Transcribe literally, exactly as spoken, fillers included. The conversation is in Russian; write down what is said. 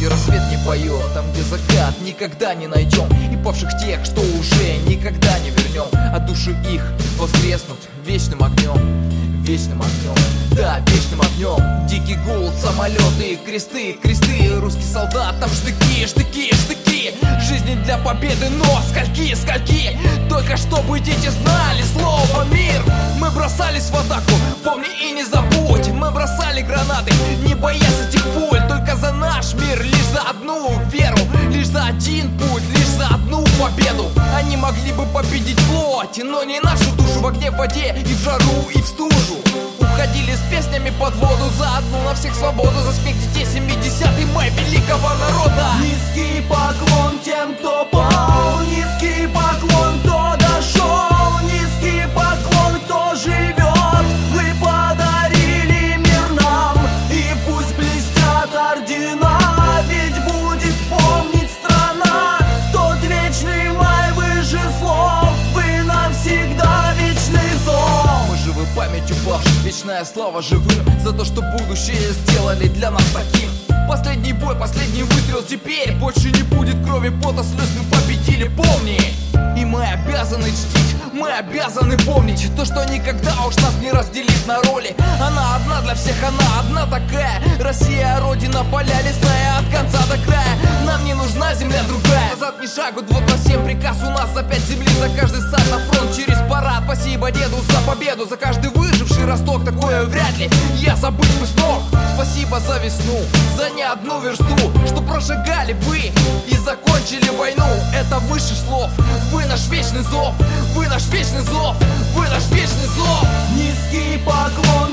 где рассвет не поет, там, где закат никогда не найдем, и павших тех, что уже никогда не вернем, а души их воскреснут вечным огнем, вечным огнем, да, вечным огнем. Дикий гул, самолеты, кресты, кресты, русский солдат, там штыки, штыки, штыки. Жизни для победы, но скольки, скольки. Только чтобы дети знали слово мир. Мы бросались в атаку, помни и не забудь. Мы бросали гранаты, не боясь этих пуль. Только за наш мир, лишь за одну веру, лишь за один путь, лишь за одну победу. Они могли бы победить плоть, но не нашу душу в огне, в воде, и в жару, и в стужу. Уходили с песнями под воду, за одну на всех свободу, за смех детей семидесятый май великого народа. Низкий поклон тем, кто пал, низкий поклон, кто дошел, низкий поклон, кто живет. Вы подарили мир нам, и пусть блестят ордена, ведь будет помнить страна тот вечный май выше слов. Вы навсегда вечный зов. Мы живы памятью павших, вечная слава живым, за то, что будущее сделали для нас таким. Последний бой, последний выстрел, теперь больше не будет крови, пота, слез, мы победили, помни. И мы обязаны чтить, мы обязаны помнить то, что никогда уж нас не разделит на роли. Она одна для всех, она одна такая. Россия, родина, поля, леса, и от конца до края нам не нужна земля другая. Назад ни шагу, два, два, семь, приказ у нас за пять земли, за каждый сад на фронт, через парад. Спасибо деду за победу, за каждый выживший росток, такое вряд ли я забыть бы смог. Спасибо за весну, за не одну версту, что прошагали вы и закончили войну. Это выше слов, вы наш вечный зов, вы наш вечный зов, вы наш вечный зов. Низкий поклон